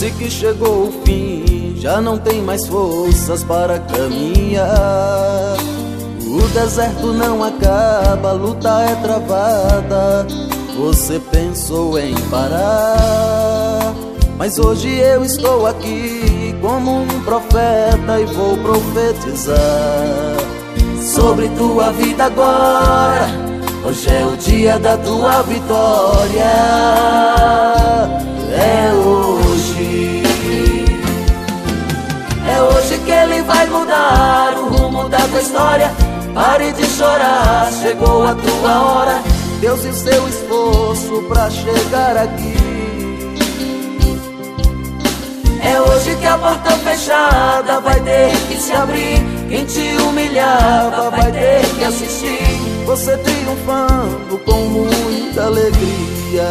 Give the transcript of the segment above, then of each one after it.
Parece que chegou o fim, já não tem mais forças para caminhar. O deserto não acaba, a luta é travada. Você pensou em parar, mas hoje eu estou aqui como um profeta e vou profetizar sobre tua vida agora. Hoje é o dia da tua vitória. É hoje que ele vai mudar o rumo da tua história. Pare de chorar, chegou a tua hora. Deus e o seu esforço pra chegar aqui. É hoje que a porta fechada vai ter que se abrir. Quem te humilhava vai ter que assistir você triunfando com muita alegria.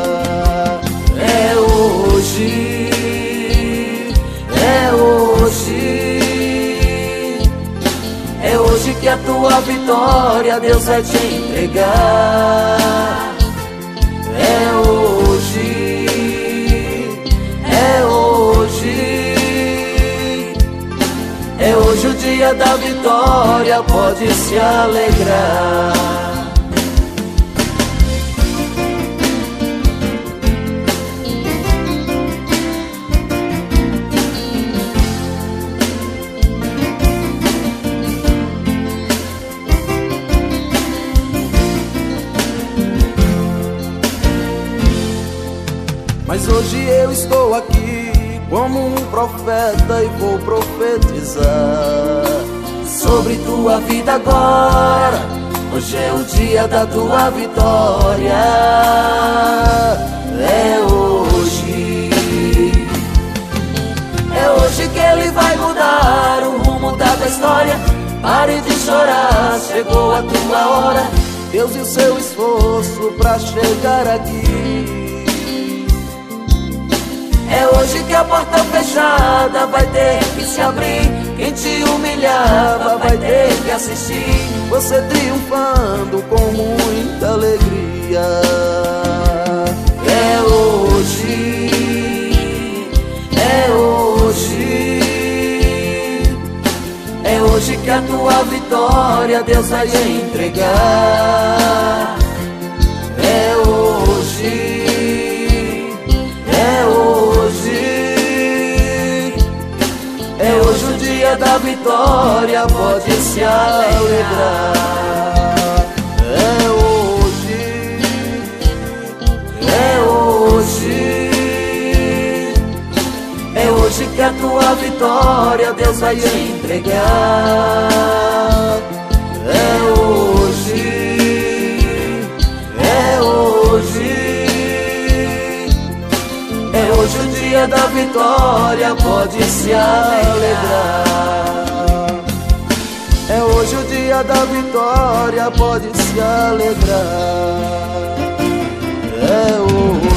É hoje, é hoje, é hoje que a tua vitória Deus vai te entregar. É hoje, é hoje, é hoje o dia da vitória, pode se alegrar. Mas hoje eu estou aqui como um profeta e vou profetizar sobre tua vida agora. Hoje é o dia da tua vitória. É hoje que ele vai mudar o rumo da tua história. Pare de chorar, chegou a tua hora. Deus e o seu esforço pra chegar aqui. É hoje que a porta fechada vai ter que se abrir. Quem te humilhava vai ter que assistir você triunfando com muita alegria. É hoje, é hoje, é hoje que a tua vitória Deus vai te entregar. É hoje, é hoje, é hoje o dia da vitória, pode se alegrar. É hoje, é hoje, é hoje que a tua vitória Deus vai te entregar. É hoje, é hoje, é hoje o dia da vitória, pode se alegrar. É hoje o dia da vitória, pode se alegrar. É hoje.